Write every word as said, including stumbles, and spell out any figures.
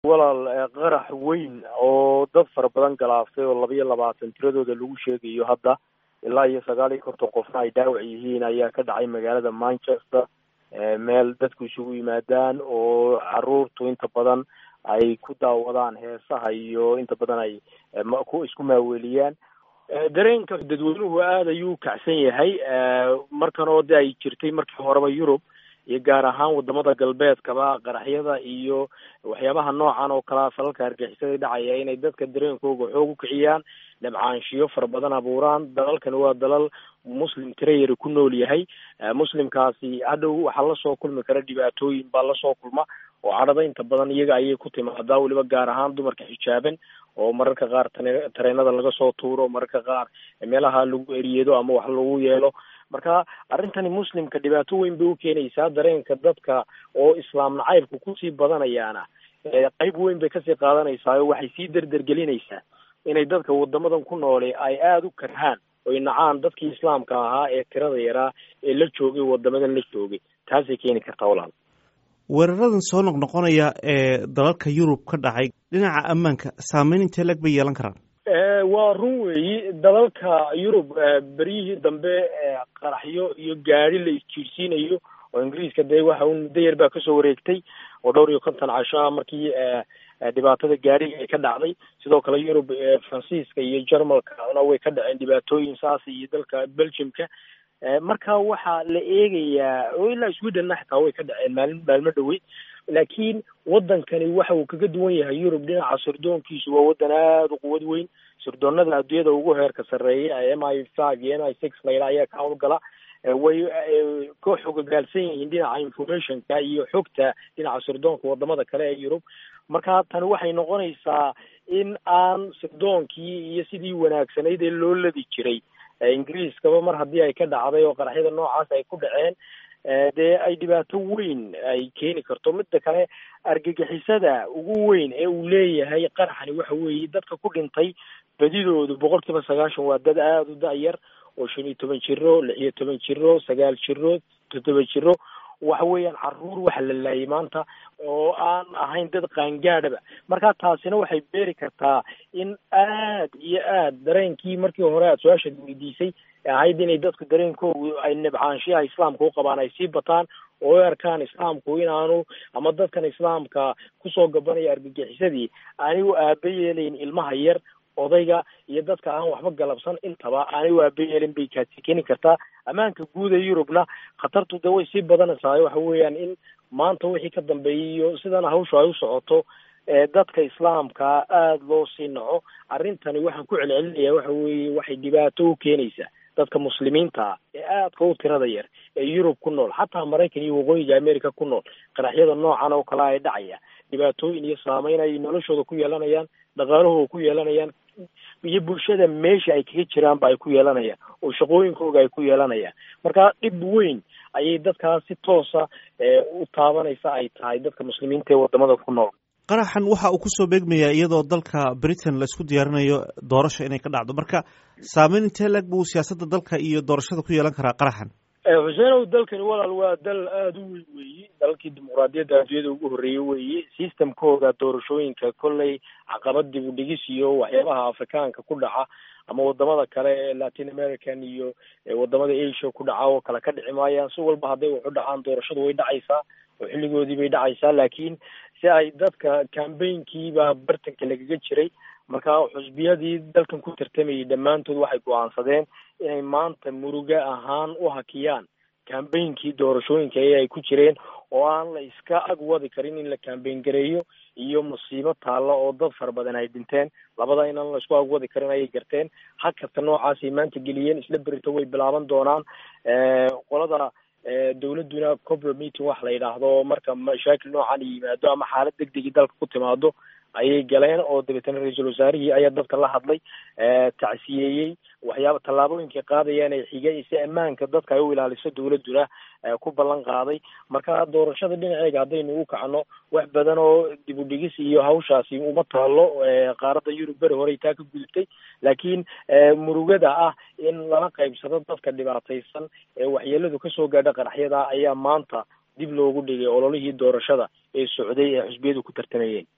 walaal qarax weyn oo dad fara badan galaaftay oo laba iyo labaatan tiradooda lagu sheegayo hadda ilaa iyo sagaal iyo konton qofna ay dhaawac yihiin ayaa ka dhacay magaalada Manchester, meel dadku isugu yimaadaan oo caruurtu inta badan ay ku daawadaan heesaha iyo inta badan ay ku isku maaweeliyaan. dareenka dadweynuhu aad ayuu kacsan yahay markan oo ay jirtay markii horeba Europe iyo gaar ahaan wadamada galbeedkaba qaraxyada iyo waxyaabaha noocan oo kala falalka argixisada dhacaya inay dadka dareenkooda xoog u kiciyaan, nabcaanshiyo fara badan abuuraan. dalalkan waa dalal muslim tireeyar ku nool yahay, muslimkaasi hadhow waxa la soo kulmi kara dhibaatooyin baa la soo kulma oo cadhada inta badan iyaga ayay ku timaadaa, waliba gaar ahaan dumarka xijaaban oo mararka qaar tareenada laga soo tuuro, mararka qaar meelaha lagu eriyeedo ama wax lagu yeelo. marka arrintani muslimka dhibaato weyn bay u keenaysaa, dareenka dadka oo islaam nacaybku kusii badanayaana qayb weyn bay kasii qaadanaysaa oo waxay sii derdergelinaysaa inay dadka wadamadan ku noole ay aada u karhaan oy nacaan dadkii islaamka ahaa ee tirada yaraa ee la joogay wadamadan la joogay. taasay keeni kartaa walaal. weeraradan soo noqnoqonaya ee dalalka Yurub ka dhacay dhinaca ammaanka saameyn intee lag bay yeelan karaan? waa run weeyi, dalalka Yurub berihii dambe qaraxyo iyo gaari la isjiirsiinayo oo Ingiriiska dee waxa uu muddo yar baa kasoo wareegtay oo dhowr iyo konton casho markii dhibaatada gaariga ay ka dhacday. sidoo kale Yurub, Faransiiska iyo Jarmalkana way ka dhaceen dhibaatooyin saas iyo dalka Belgiumka. marka waxaa la eegayaa oo ilaa Sweden xitaa way ka dhaceen maalin maalmo dhaweyd, laakiin wadankani waxa uu kaga duwan yahay Yurub dhinaca sirdoonkiisu. waa wadan aada u quwad weyn, sirdoonada adduunyada ugu heerka sarreeya M I five iyo M I six layla ayaa ka howlgala, way ka xogogaalsan yihiin dhinaca informationka iyo xogta dhinaca sirdoonka wadamada kale ee Yurub. marka tani waxay noqonaysaa in aan sirdoonkii iyo sidii wanaagsanayd ee loo ladi jiray Ingiriiskaba mar haddii ay ka dhacday oo qaraxyada noocaas ay ku dhaceen dee ay dhibaato weyn ay keeni karto. midda kale argagixisada ugu weyn ee uu leeyahay qaraxani waxa weeye dadka ku dhintay badidoodu boqol kiiba sagaashan waa dad aada u da-yar oo shan iyo toban jiro, lix iyo toban jiro, sagaal jiro, toddoba jiro. waxa weeyaan caruur waxa la laayay maanta oo aan ahayn dad qaangaadhaba. marka taasina waxay beeri kartaa in aad iyo aad dareenkii markii hore aad su-aasha weydiisay ahayd inay dadku dareenkoodu ay nabcaanshiyaha islaamka u qabaan ay sii bataan oo ay arkaan islaamku inaanu ama dadkan islaamka kusoo gabanaya argagixisadii aanay u aaba yeelayn ilmaha yar, odayga iyo dadka aan waxba galabsan intaba aanay u aaba yeelin bay kaasi keeni kartaa. ammaanka guud ee Yurubna khatartu de way sii badanaysaa. waxa weeyaan in maanta wixii ka dambeeyay iyo sidan hawshu ay u socoto dadka islaamka aada loo sii naco. arrintani waxaan ku celcelinayaa waxa weeye waxay dhibaato u keenaysaa dadka muslimiinta ee aadka u tirada yar ee Yurub ku nool, xataa Maraykan iyo waqooyiga America ku nool. qaraxyada noocan oo kale ay dhacaya dhibaatooyin iyo saameyn ay noloshooda ku yeelanayaan, dhaqaalahooda ku yeelanayaan, iyo bulshada meesha ay kaga jiraan ba ay ku yeelanayaan oo shaqooyinkooda ay ku yeelanayaan. marka dhib weyn ayay dadkaas si toosa u taabanaysa ay tahay dadka muslimiinta ee wadamada ku nool. qaraxan waxa uu kusoo beegmayaa iyadoo dalka Britain la isku diyaarinayo doorasho inay ka dhacdo. marka saameyn intee lag buu siyaasadda dalka iyo doorashada ku yeelan karaa qaraxan? xuseenow, dalkani walaal waa dal aada u weyn weeye, dalkii dimuqraadiyadda adduunyada ugu horreeyey weeye. systemkooda doorashooyinka kolley caqabad dib u dhigis iyo waxyaabaha afrikaanka ku dhaca ama wadamada kale ee Latin American iyo wadamada Asia ku dhaca oo kale ka dhici maayaan. si walba hadday wax u dhacaan doorashadu way dhacaysaa oo xilligoodii bay dhacaysaa, laakiin si ay dadka campaignkiiba bartanka lagaga jiray. marka xusbiyadii dalkan ku tartamayay dhammaantood waxay go-aansadeen inay maanta muruga ahaan u hakiyaan campaignki doorashooyinka ee ay ku jireen oo aan la iska ag wadi karin in la campaign gareeyo iyo musiibo taalla oo dad fara badan ay dhinteen. labada inaan la isku ag wadi karin ayay garteen. hakasta noocaasay maanta geliyeen. isla berito way bilaaban doonaan. qolada dawladuna cobra meeting wax la yidhaahdo marka mashaakil noocan yimaado ama xaalad degdegi dalka ku timaado ayay galeen oo dabeetana ra-iisul wasaarihii ayaa dadka la hadlay, tacsiyeeyey waxyaaba tallaabooyinkay qaadayaan ay xigay si ammaanka dadka ay u ilaaliso dawladuna ku ballan qaaday. marka doorashada dhinaceega haddaynu u kacno wax badan oo dib u dhigis iyo hawshaasi uma taalo. qaaradda Yurub beri horey taa ka gudubtay, laakiin murugada ah in lala qaybsado dadka dhibaataysan ee waxyeeladu kasoo gaadha qaraxyada ayaa maanta dib loogu dhigay ololihii doorashada ee socday ee xisbiyadu ku tartamayeen.